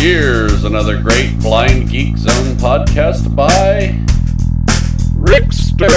Here's another great Blind Geek Zone podcast by Rickster.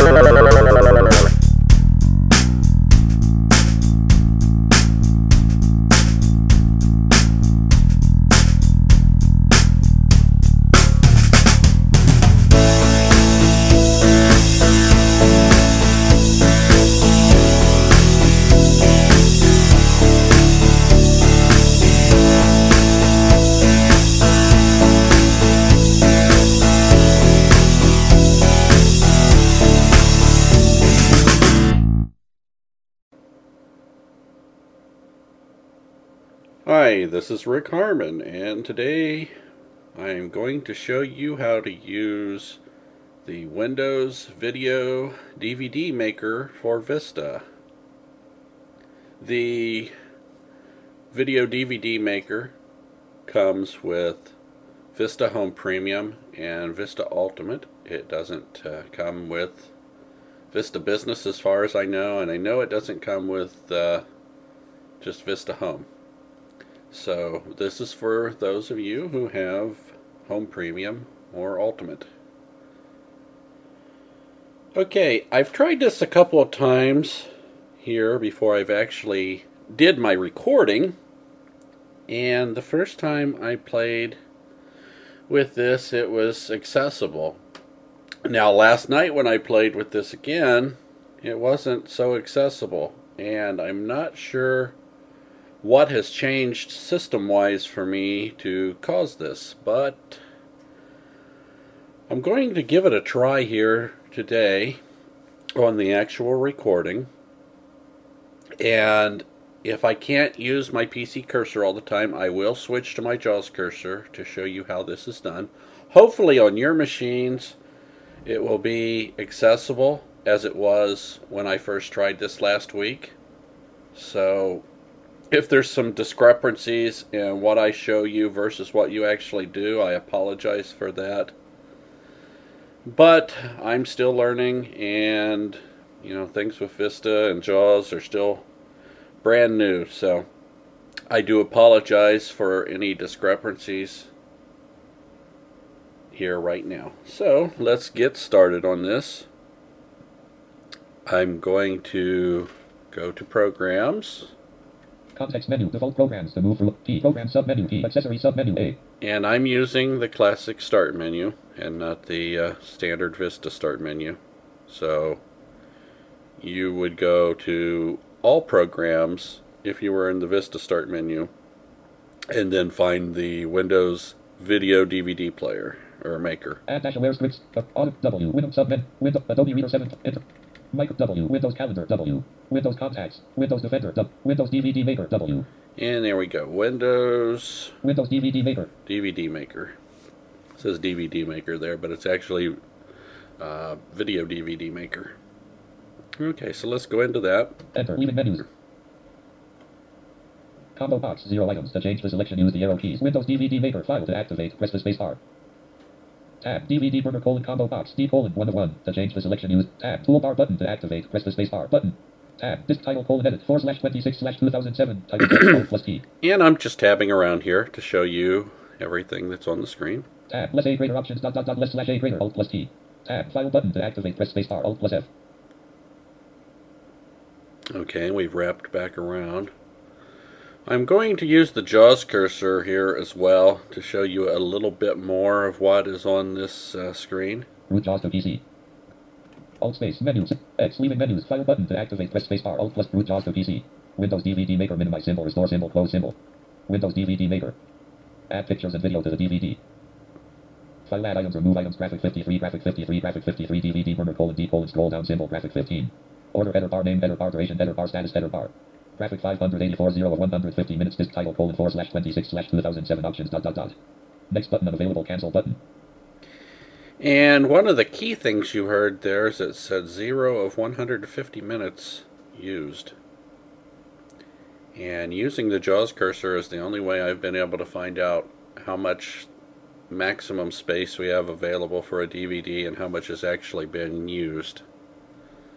Hi, this is Rick Harmon, and today I am going to show you how to use the Windows Video DVD Maker for Vista. The Video DVD Maker comes with Vista Home Premium and Vista Ultimate. It doesn't come with Vista Business as far as I know, and I know it doesn't come with just Vista Home. So this is for those of you who have Home Premium or Ultimate. Okay, I've tried this a couple of times here before I've actually did my recording, and the first time I played with this it was accessible. Now last night when I played with this again, it wasn't so accessible, and I'm not sure what has changed system-wise for me to cause this, but I'm going to give it a try here today on the actual recording. And if I can't use my PC cursor all the time, I will switch to my JAWS cursor to show you how this is done. Hopefully on your machines it will be accessible as it was when I first tried this last week. So if there's some discrepancies in what I show you versus what you actually do, I apologize for that. But I'm still learning, and things with Vista and JAWS are still brand new, so I do apologize for any discrepancies here right now. So let's get started on this. I'm going to go to Programs. Context menu, default programs to move through. P, program submenu, P, accessory submenu, A. And I'm using the classic start menu and not the standard Vista start menu. So you would go to all programs if you were in the Vista start menu, and then find the Windows Video DVD player or maker. Add dash aware scripts, Auto W, Windows submenu, Windows Adobe Reader 7, Enter. Micro W, Windows Calendar W, Windows Contacts, Windows Defender W, Windows DVD Maker W. And there we go, Windows DVD Maker. DVD Maker. It says DVD Maker there, but it's actually Video DVD Maker. Okay, so let's go into that. Enter, leaving menus. Combo box, 0 items. To change the selection, use the arrow keys. Windows DVD Maker file to activate, press the space bar. Tab, DVD burner combo box, D 1 of 1. To change the selection, use tab, toolbar button to activate, press the space bar button. Tab, disk title edit, 4/26/2007, title plus T. And I'm just tabbing around here to show you everything that's on the screen. Tab, less A greater options, less slash A greater, Alt plus T. Tab, file button to activate, press space bar, Alt plus F. Okay, we've wrapped back around. I'm going to use the JAWS cursor here as well to show you a little bit more of what is on this screen. Root JAWS to PC. Alt space menus. X leaving menus. File button to activate. Press space bar. Alt plus root JAWS to PC. Windows DVD Maker. Minimize symbol. Restore symbol. Close symbol. Windows DVD Maker. Add pictures and video to the DVD. File add items. Remove items. Graphic 53. Graphic 53. Graphic 53. DVD burner D scroll down symbol. Graphic 15. Order header bar. Name header bar. Duration header bar. Status header bar. Graphic 584 0 of 150 minutes. Disk title 4/26/2007 options . Next button unavailable. Cancel button. And one of the key things you heard there is it said 0 of 150 minutes used. And using the JAWS cursor is the only way I've been able to find out how much maximum space we have available for a DVD and how much has actually been used.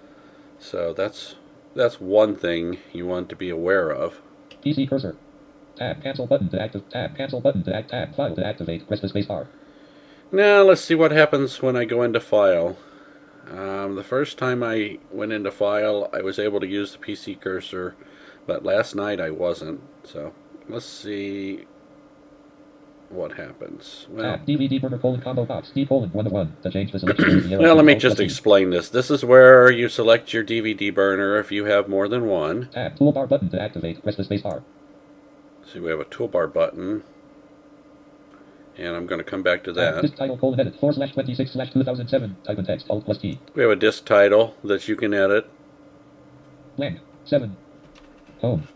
So that's one thing you want to be aware of. PC cursor. Tab. Cancel button to active. Tab. Cancel button to act. Tab. File to activate. Press the space bar. Now let's see what happens when I go into File. The first time I went into File, I was able to use the PC cursor, but last night I wasn't. So let's see what happens. Well, DVD burner combo box D: 1 of 1 to change the selection. well, let me just explain this. This is where you select your DVD burner if you have more than one. Tab. Toolbar button to activate. Press the space bar. See, we have a toolbar button, and I'm going to come back to that. Disk title: edit 4/26/2007. Type in text. Alt plus T. We have a disk title that you can edit. Blank 7 home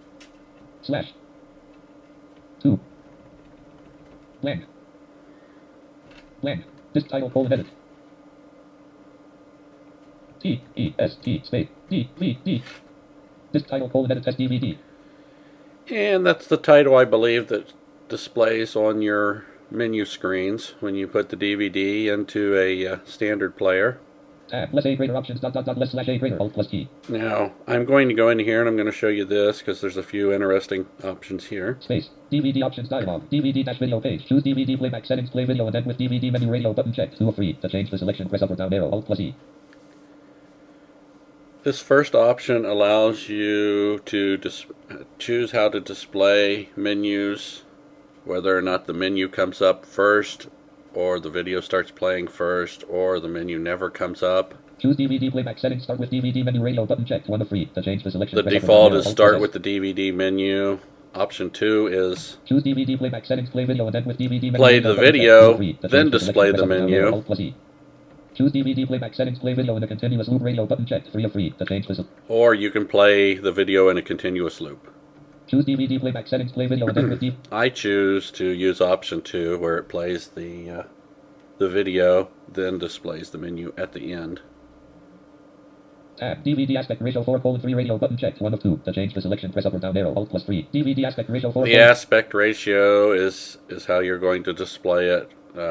/2 blank disk title: edit T E S T space D V D disk title: edit test DVD. And that's the title, I believe, that displays on your menu screens when you put the DVD into a standard player. Tab. Less A greater options. Less /A greater. Alt plus T. Now, I'm going to go in here and I'm going to show you this because there's a few interesting options here. Space. DVD options dialog. DVD-video page. Choose DVD playback settings. Play video and end with DVD menu. Radio button checked. 2 of 3. To change the selection, press up or down arrow. Alt plus E. This first option allows you to choose how to display menus, whether or not the menu comes up first, or the video starts playing first, or the menu never comes up. Choose DVD playback settings. Start with DVD menu. Radio button checked. 1 of 3. To change the selection, The default is start with the DVD menu. Option 2 is choose DVD playback settings. Play video and end with DVD menu. Play the video, then display the menu. Alt plus E. Choose DVD playback settings. Play video in a continuous loop. Radio button checked. 3 of 3. To change the or you can play the video in a continuous loop. Choose DVD playback settings. Play video and end with I choose to use option 2, where it plays the video, then displays the menu at the end. Tab. DVD aspect ratio 4:3. Radio button checked. 1 of 2. To change the selection, press up or down arrow. Alt plus 3. DVD aspect ratio 4. The aspect ratio is how you're going to display it.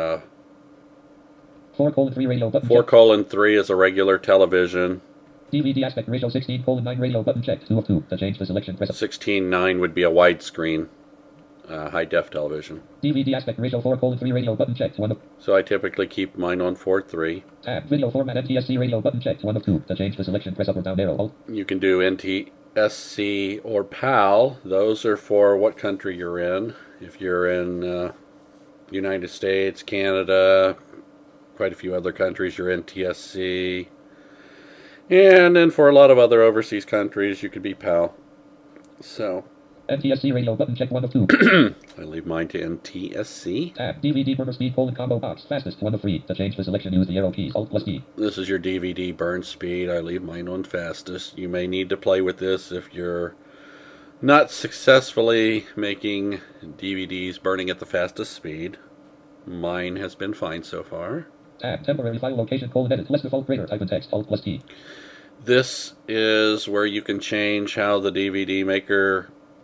4:3. Radio button 4:3 is a regular television. DVD aspect ratio 16:9. Radio button checked. 2 of 2. To change the selection, press up. 16:9 would be a widescreen, high def television. DVD aspect ratio 4:3. Radio button checked. 1 of. So I typically keep mine on 4:3. Tab. Video format NTSC. Radio button checked. 1 of 2. To change the selection, press up or down arrow. Alt. You can do NTSC or PAL. Those are for what country you're in. If you're in United States, Canada, quite a few other countries, you're NTSC. And then for a lot of other overseas countries, you could be PAL. So NTSC radio button check 1 of 2. I leave mine to NTSC. Tab. DVD burner speed combo box fastest 1 of 3. To change the selection, use the arrow keys. Alt plus D. This is your DVD burn speed. I leave mine on fastest. You may need to play with this if you're not successfully making DVDs burning at the fastest speed. Mine has been fine so far. Tab. Temporary file location edit. Less default greater. Type in text. Alt plus T. This is where you can change how the DVD maker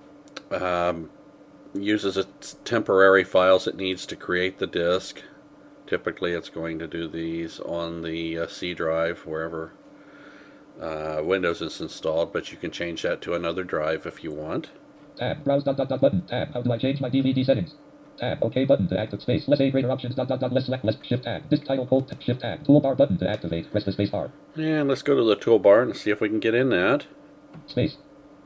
uses its temporary files it needs to create the disk. Typically it's going to do these on the C drive, wherever Windows is installed, but you can change that to another drive if you want. Tab. Browse button. Tab. How do I change my DVD settings? Tab. OK button to active space. Less A greater options. Less select. Less shift tab. Disk title shift tab. Toolbar button to activate. Press the space bar. And let's go to the toolbar and see if we can get in that. Space.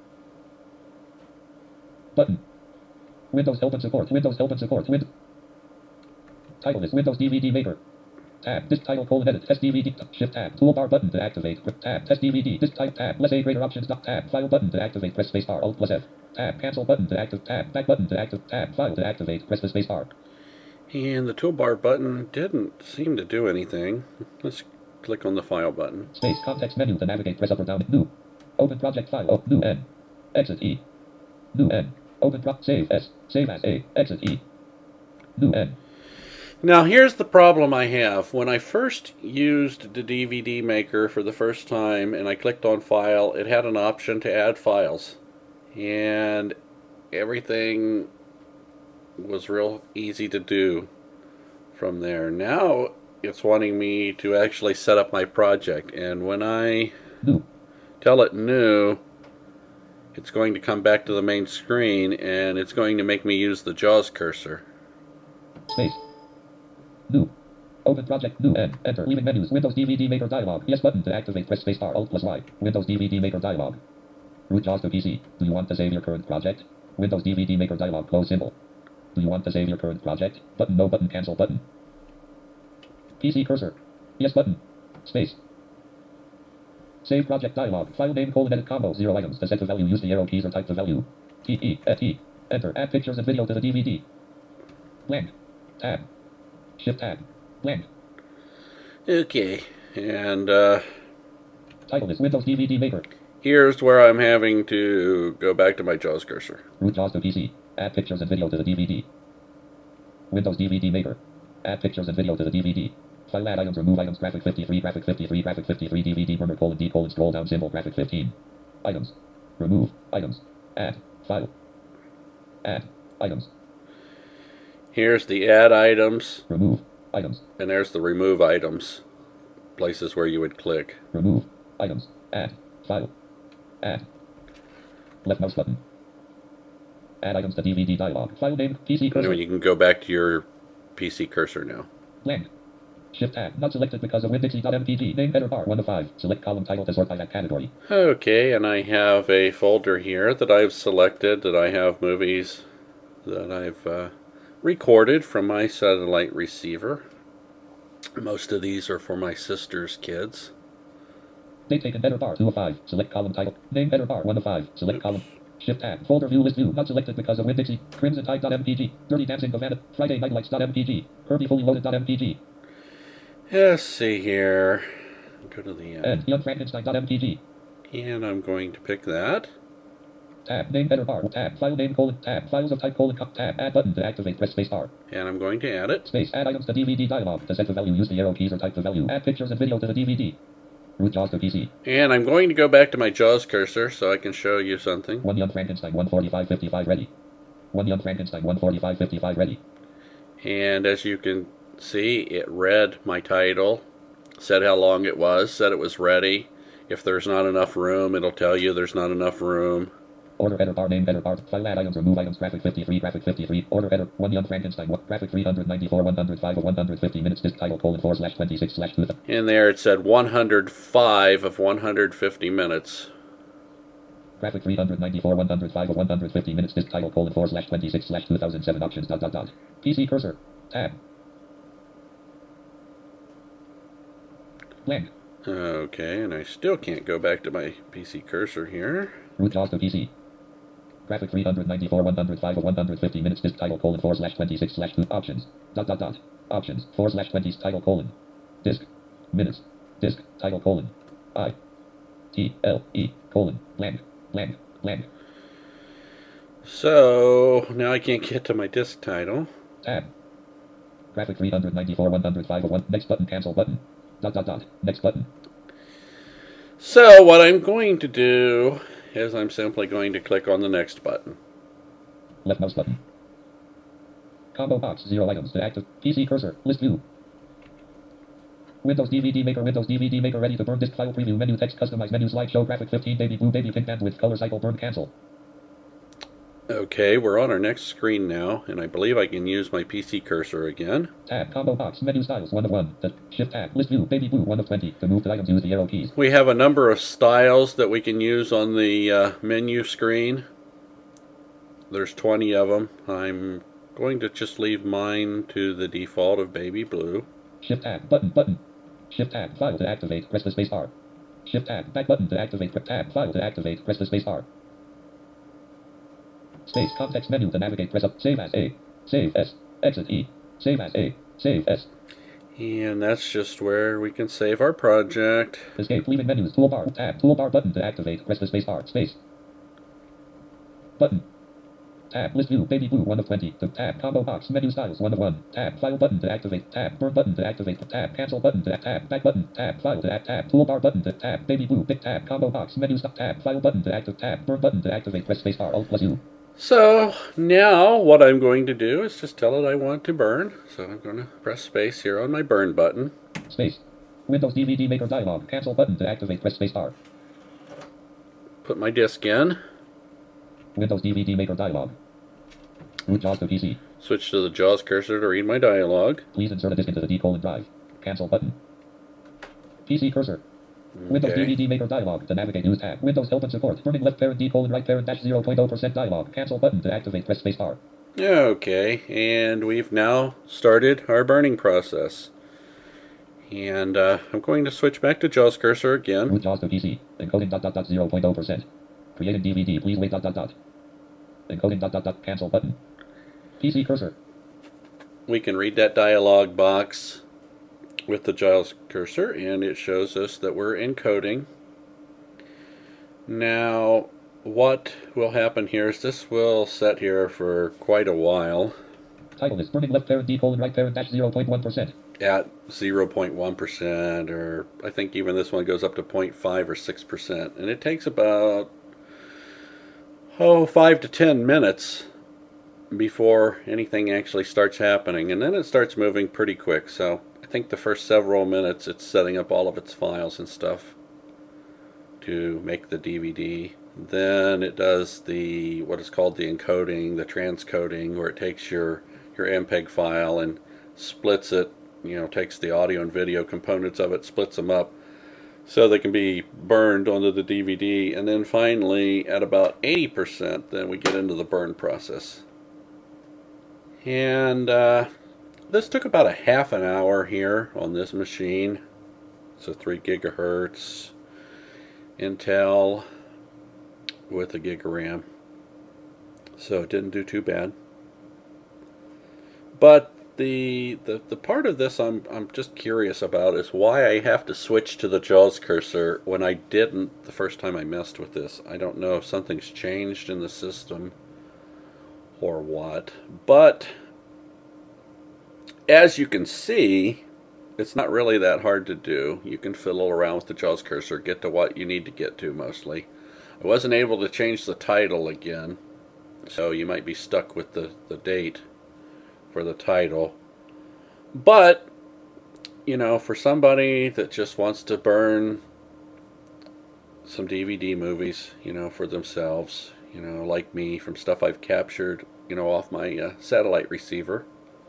Button. Windows help and support. Windows help and support. Title is Windows DVD Maker. Tab. Disk title edit. Test DVD. Shift tab. Toolbar button to activate. Tab. Test DVD. Disk type tab. Less A greater options. Tab. File button to activate. Press space bar. Alt plus F. Tab. Cancel button to active. Tab. Back button to active. Tab. File to activate. Press the space bar. And the toolbar button didn't seem to do anything. Let's click on the file button. Space. Context menu to navigate. Press up or down. New. Open project file. Oh, new N. Exit E. New N. Open save S. Save as A. Exit E. New N. Now here's the problem I have. When I first used the DVD maker for the first time and I clicked on file, it had an option to add files. And everything was real easy to do from there. Now it's wanting me to actually set up my project, and when I tell it new, it's going to come back to the main screen, and it's going to make me use the JAWS cursor. Space. New. Open project. New. N. Enter. Leaving menus. Windows DVD Maker dialog. Yes button to activate. Press spacebar. Alt plus Y. Windows DVD Maker dialog. Root JAWS to PC. Do you want to save your current project? Windows DVD Maker dialog. Close symbol. Do you want to save your current project? Button. No button. Cancel button. PC cursor. Yes button. Space. Save project dialog. File name : edit combo. 0 items. To set the value, use the arrow keys or type the value. T. Enter. Add pictures and video to the DVD. Blank. Tab. Shift tab. Blank. Okay, and Title is Windows DVD Maker. here's where I'm having to go back to my JAWS cursor. Root JAWS to PC. Add pictures and video to the DVD. Windows DVD Maker. Add pictures and video to the DVD. File add items, remove items, graphic 53, graphic 53, graphic 53, DVD, burner : D : scroll down symbol, graphic 15. Items. Remove. Items. Add. File. Add. Items. Here's the add items, Remove. Items. and there's the remove items, places where you would click. Remove. Items. Add. File. Add. Left mouse button. Add items to DVD dialog. File name, PC And cursor. you can go back to your PC cursor now. Blank. Shift tab. Not selected because of Windixie.mpg. Name header bar 1 of 5. Select column title to sort by that category. Okay, and I have a folder here that I've selected that I have movies that I've recorded from my satellite receiver. Most of these are for my sister's kids. Date taken header bar 2 of 5. Select column title. Name header bar 1 of 5. Select column. Shift tab. Folder view list view. Not selected because of Windixie. Crimson Tide.mpg. Dirty Dancing of Anna. Friday Night Lights.mpg. Herbie Fully Loaded.mpg. Let's see here. Go to the And Young Frankenstein.mpg. and I'm going to pick that. Tab. Name header bar. Tab. File name : tab. Files of type : tab. Add button to activate. Press space bar. And I'm going to add it. Space. Add items to DVD dialog. To set the value, use the arrow keys or type the value. Add pictures and video to the DVD. Root JAWS to PC. And I'm going to go back to my JAWS cursor so I can show you something. One Young Frankenstein 145.55 ready. One Young Frankenstein 145.55 ready. And as you can see, it read my title, said how long it was, said it was ready. If there's not enough room, it'll tell you there's not enough room. Order header bar, name header bar, file add items, remove items, graphic 53, order header, 1 Young Frankenstein, graphic 394, 105 of 150 minutes, disk title : 4/26/2. And there it said 105 of 150 minutes. Graphic 394, 105 of 150 minutes, disk title : 4/26/2007 options ... PC cursor, tab. Blank. Okay, and I still can't go back to my PC cursor here. Root JAWS to PC. Graphic 394, 105 of 150 minutes, disk title : 4/26/2 options ... options 4/20 title : disk minutes disk title : I T L E : blank blank blank. So now I can't get to my disk title. Tab. Graphic 394, 105 of 1. Next button. Cancel button. ... Next button. So what I'm going to do is I'm simply going to click on the next button. Left mouse button. Combo box. 0 items to active. PC cursor. List view. Windows DVD Maker ready to burn disk file preview menu text customize menu slideshow graphic 15 baby blue baby pink bandwidth color cycle burn cancel. Okay, we're on our next screen now, and I believe I can use my PC cursor again. Tab. Combo box. Menu styles 1 of 1. Shift tab. List view. Baby blue 1 of 20. To move the items, use the arrow keys. We have a number of styles that we can use on the menu screen. There's 20 of them. I'm going to just leave mine to the default of baby blue. Shift tab. Button. Shift tab. File to activate. Press the space bar. Shift tab. Back button to activate. Tab. File to activate. Press the space bar. Space. Context menu to navigate. Press up. Save as A. Save S. Exit E. Save as A. Save S. And that's just where we can save our project. Escape. Leaving menus. Toolbar. Tab. Toolbar button to activate. Press the space bar. Space. Button. Tab. List view. Baby blue 1 of 20. To tab. Combo box. Menu styles 1 of 1. Tab. File button to activate. Tab. Burn button to activate. Tab. Cancel button to tab. Back button. Tab. File to add. Tab. Toolbar button to tab. Baby blue. Big tab. Combo box. Menu stop. Tab. File button to activate. Tab. Burn button to activate. Press space bar. Alt plus U. So now what I'm going to do is just tell it I want to burn. So I'm going to press space here on my burn button. Space. Windows DVD Maker dialog. Cancel button to activate. Press space bar. Put my disk in. Windows DVD Maker dialog. Root JAWS to PC. Switch to the JAWS cursor to read my dialogue. Please insert a disk into the D drive. Cancel button. PC cursor. Windows Okay. DVD Maker dialog to navigate news tab. Windows help and support. Turning left parent D right parent dash 0.0% dialog. Cancel button to activate. Press spacebar. Okay, and we've now started our burning process. And I'm going to switch back to JAWS cursor again. Root JAWS to PC. Encoding 0.0%. Creating DVD. Please wait Encoding cancel button. PC cursor. We can read that dialog box with the JAWS cursor, and it shows us that we're encoding. Now, what will happen here is this will set here for quite a while. Title is Burning left parent D right parent dash 0.1%. At 0.1%, or I think even this one goes up to 0.5 or 6%. And it takes about 5 to 10 minutes before anything actually starts happening, and then it starts moving pretty quick. So I think the first several minutes it's setting up all of its files and stuff to make the DVD. Then it does the what is called the encoding, the transcoding, where it takes your MPEG file and splits it, takes the audio and video components of it, splits them up so they can be burned onto the DVD. And then finally at about 80%, then we get into the burn process. And this took about a half an hour here on this machine. It's a 3 gigahertz Intel with a gig of RAM, so it didn't do too bad. But the part of this I'm just curious about is why I have to switch to the JAWS cursor when I didn't the first time I messed with this. I don't know if something's changed in the system or what, but as you can see, it's not really that hard to do. You can fiddle around with the JAWS cursor, get to what you need to get to mostly. I wasn't able to change the title again, so you might be stuck with the date for the title. But, for somebody that just wants to burn some DVD movies, for themselves, like me, from stuff I've captured, off my satellite receiver.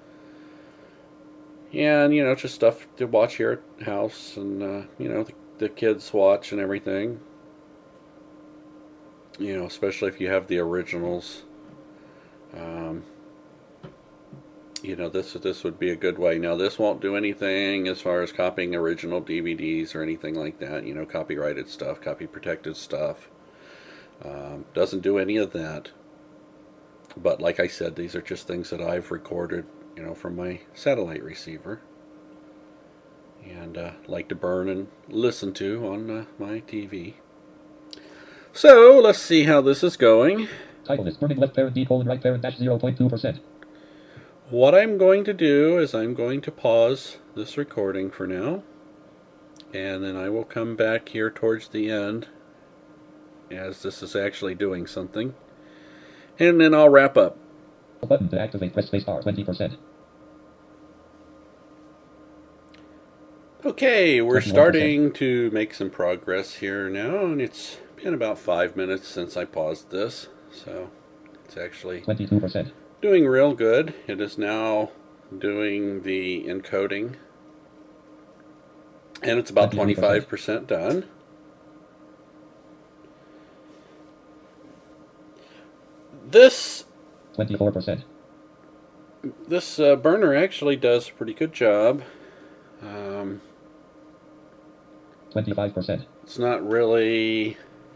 And, just stuff to watch here at house, and, the kids watch and everything. Especially if you have the originals. This would be a good way. Now, this won't do anything as far as copying original DVDs or anything like that. Copyrighted stuff, copy protected stuff. Doesn't do any of that. But like I said, these are just things that I've recorded, from my satellite receiver, and like to burn and listen to on my TV. So let's see how this is going. Title is Burning left parent D right parent dash 0.2%. What I'm going to do is I'm going to pause this recording for now, and then I will come back here towards the end as this is actually doing something, and then I'll wrap up. Button to activate, press spacebar. 20%. Okay, we're 21%. starting to make some progress here now, and it's been about 5 minutes since I paused this, so it's actually 22%. doing real good. It is now doing the encoding, and it's about 25% done. This 24%. This burner actually does a pretty good job. 25%. It's not really...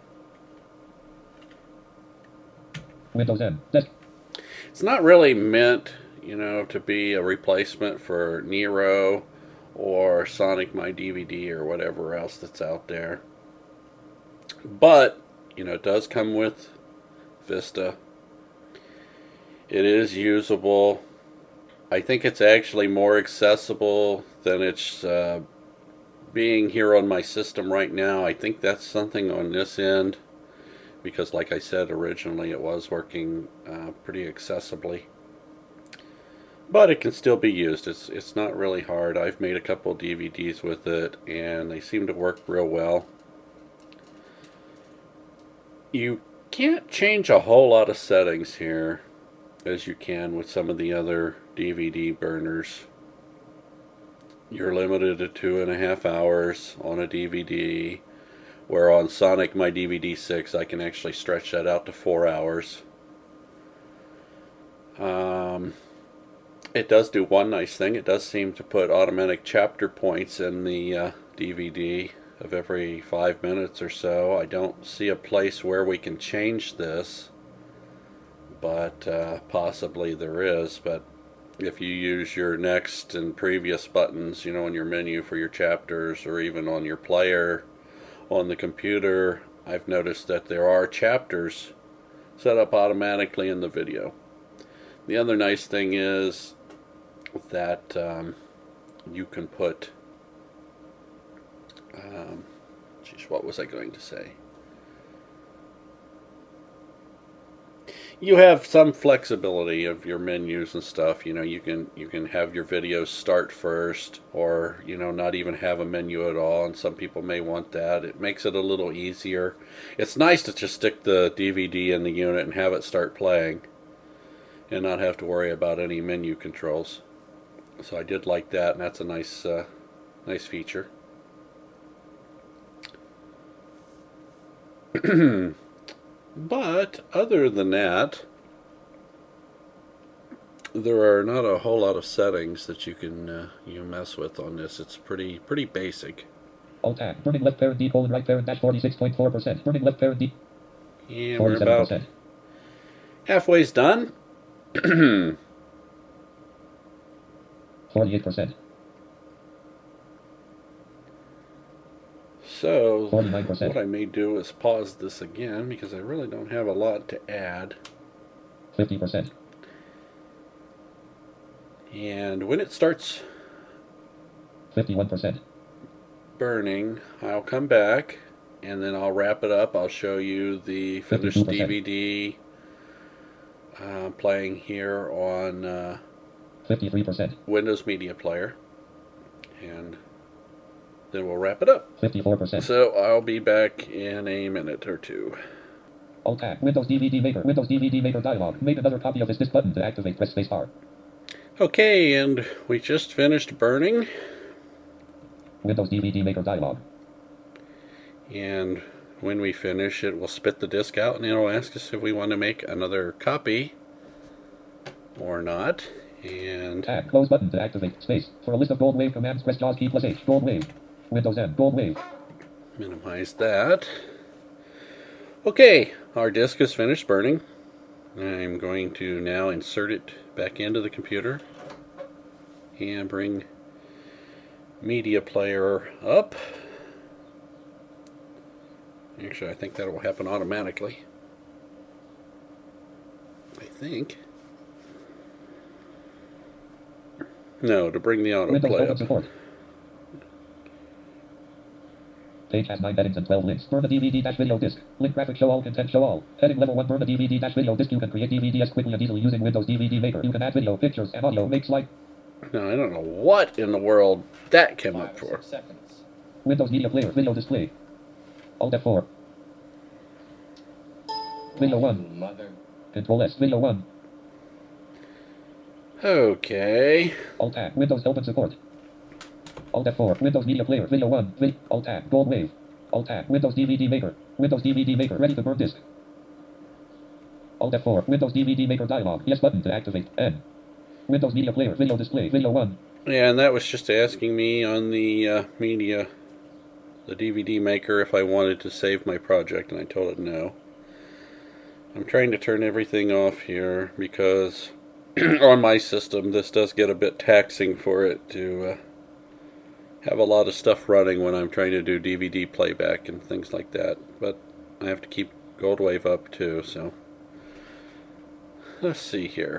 Windows M. Desk. It's not really meant, to be a replacement for Nero or Sonic My DVD or whatever else that's out there. But, it does come with Vista. It is usable. I think it's actually more accessible than it's being here on my system right now. I think that's something on this end, because like I said originally, it was working pretty accessibly. But it can still be used. It's not really hard. I've made a couple DVDs with it, and they seem to work real well. You Can't change a whole lot of settings here as you can with some of the other DVD burners. You're limited to 2.5 hours on a DVD, where on Sonic My DVD 6 I can actually stretch that out to 4 hours. It does do one nice thing. It does seem to put automatic chapter points in the DVD of every 5 minutes or so. I don't see a place where we can change this, but possibly there is. But if you use your next and previous buttons, you know, in your menu for your chapters, or even on your player on the computer, I've noticed that there are chapters set up automatically in the video. The other nice thing is that you can put, what was I going to say? You have some flexibility of your menus and stuff. You know, you can have your videos start first, or, you know, not even have a menu at all, and some people may want that. It makes it a little easier. It's nice to just stick the DVD in the unit and have it start playing and not have to worry about any menu controls. So I did like that, and that's a nice nice feature. But other than that, there are not a whole lot of settings that you can you mess with on this. It's pretty basic. Alt tab. Burning left parent D colon right parent dash 46.4%. Burning left parent D. And we're about halfway's done. 48%. So 49%. what I may do is pause this again, because I really don't have a lot to add. 50%. And when it starts 51%. burning, I'll come back and then I'll wrap it up. I'll show you the finished 52%. DVD playing here on 53%. Windows Media Player, and then we'll wrap it up. 54%. So I'll be back in a minute or two. Alt tab. Windows DVD Maker. Windows DVD Maker dialog. Make another copy of this button to activate. Press spacebar. Okay, and we just finished burning. Windows DVD Maker dialog. And when we finish, it will spit the disk out, and it'll ask us if we want to make another copy or not. And tab. Close button to activate. Space. For a list of gold wave commands, press JAWS key plus H. Gold wave. Windows N. Gold wave. Minimize that. Okay, our disk is finished burning. I'm going to now insert it back into the computer and bring Media Player up. Actually, I think that will happen automatically. I think. No, to bring the autoplay up. Support. Page has 9 headings and 12 links. Burn a DVD-video disk. Link graphic show all, content show all. Heading level 1, burn a DVD-video disk. You can create DVDs quickly and easily using Windows DVD Maker. You can add video, pictures, and audio. Make slide. Now, I don't know what in the world that came up for. Windows Media Player, video display. Alt F4. Video 1. Control S, video 1. Okay. Alt tab, Windows open support. Alt F4, Windows Media Player, video 1. Alt tab, gold wave. Alt tab, Windows DVD Maker. Windows DVD Maker, ready to burn disk. Alt F4, Windows DVD Maker dialog. Yes button to activate. N. Windows Media Player, video display, video 1. Yeah, and that was just asking me on the the DVD Maker, if I wanted to save my project, and I told it no. I'm trying to turn everything off here because on my system this does get a bit taxing for it to have a lot of stuff running when I'm trying to do DVD playback and things like that. But I have to keep Goldwave up too, so let's see here.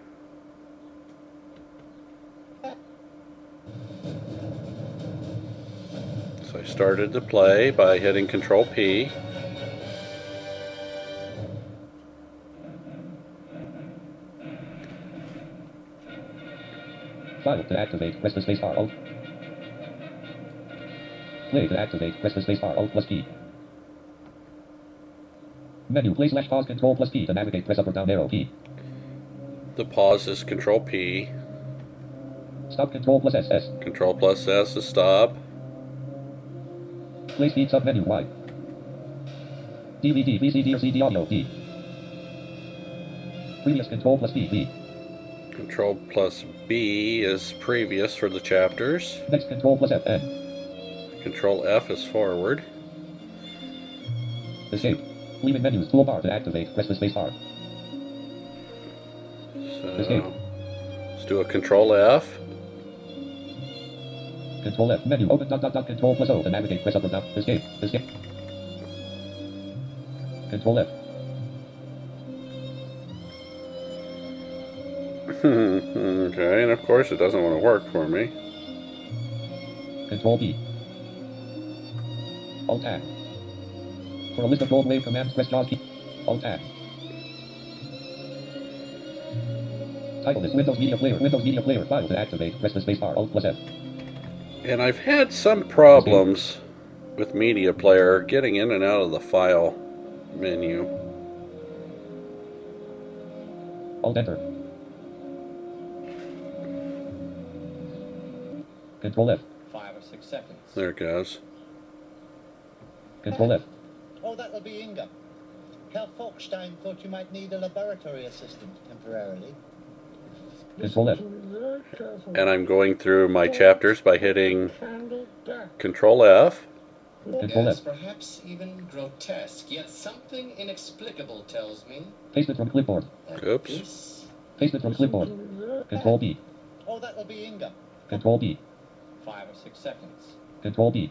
So I started to play by hitting Control P. File to activate, press the spacebar. Alt. Play to activate, press the spacebar. Alt plus P. Menu. Play slash pause control plus P to navigate. Press up or down arrow P. The pause is Control P. Stop control plus S. S. Control plus S to stop. Play speed sub menu Y. DVD, VCD or CD audio D. Previous control plus B V. Control plus B is previous for the chapters. Next control plus F N. Control F is forward. Escape. Leaving menus toolbar to activate. Press the space bar. Escape. So let's do a Control F. Control F menu. Open control plus O to navigate. Press up or down. Escape. Escape. Control F. Okay, and of course it doesn't want to work for me. Control B. Alt Tab. For a list of gold wave commands, press JAWS key. Alt Tab. Title is Windows Media Player. Windows Media Player file to activate. Press the space bar. Alt plus F. And I've had some problems with Media Player getting in and out of the file menu. Alt Enter. Control F. 5 or 6 seconds. There it goes. Control F. Oh, that'll be Inga. Herr Folkstein thought you might need a laboratory assistant temporarily. Control F. And I'm going through my chapters by hitting Control F. Control Yes, F. perhaps even grotesque, yet something inexplicable tells me Paste it from clipboard. that Oops. this Paste it from clipboard. Control B. Oh, that'll be Inga. Control B. 5 or 6 seconds. Control B.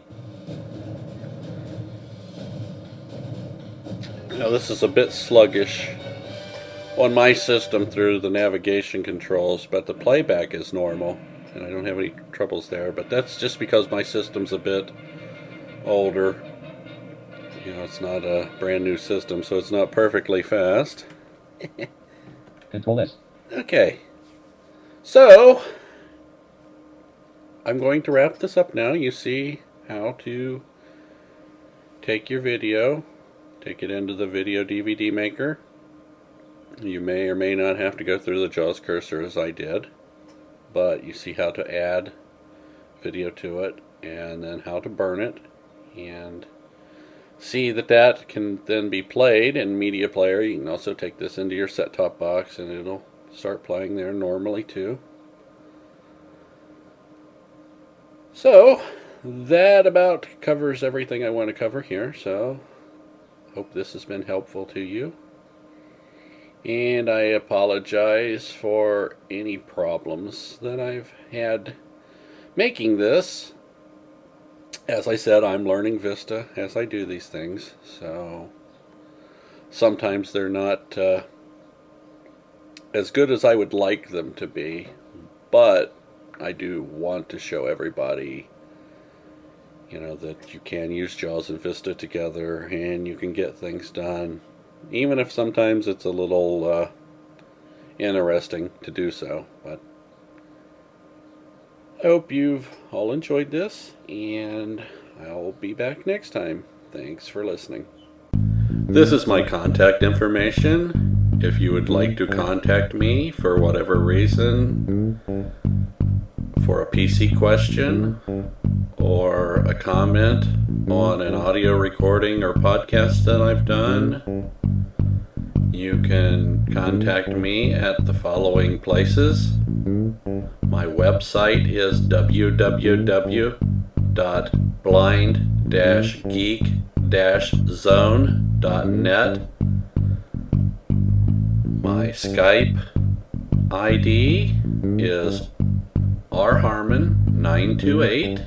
Now this is a bit sluggish on my system through the navigation controls, but the playback is normal and I don't have any troubles there, but that's just because my system's a bit older. You know, it's not a brand new system, so it's not perfectly fast. Control S. Okay, so I'm going to wrap this up now. You see how to take your video, take it into the video DVD maker. You may or may not have to go through the JAWS cursor as I did, but you see how to add video to it and then how to burn it, and see that that can then be played in Media Player. You can also take this into your set-top box and it'll start playing there normally too. So that about covers everything I want to cover here, so hope this has been helpful to you. And I apologize for any problems that I've had making this. As I said, I'm learning Vista as I do these things, so sometimes they're not as good as I would like them to be, but I do want to show everybody, you know, that you can use JAWS and Vista together and you can get things done, even if sometimes it's a little interesting to do so. But I hope you've all enjoyed this, and I'll be back next time. Thanks for listening. This is my contact information. If you would like to contact me for whatever reason, for a PC question or a comment on an audio recording or podcast that I've done, you can contact me at the following places. My website is www.blind-geek-zone.net. My Skype ID is rharmon928.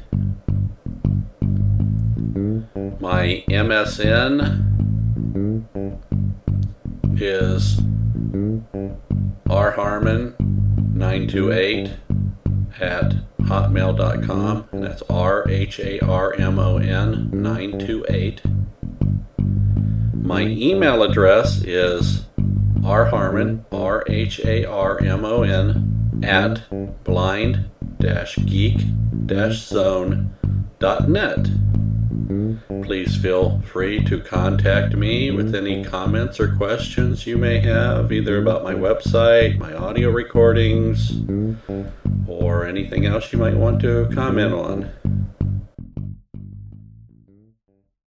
My MSN is rharmon928 at hotmail.com, and that's RHARMON 928. My email address is rharmon, RHARMON, at blind-geek-zone.net. Please feel free to contact me with any comments or questions you may have, either about my website, my audio recordings, or anything else you might want to comment on.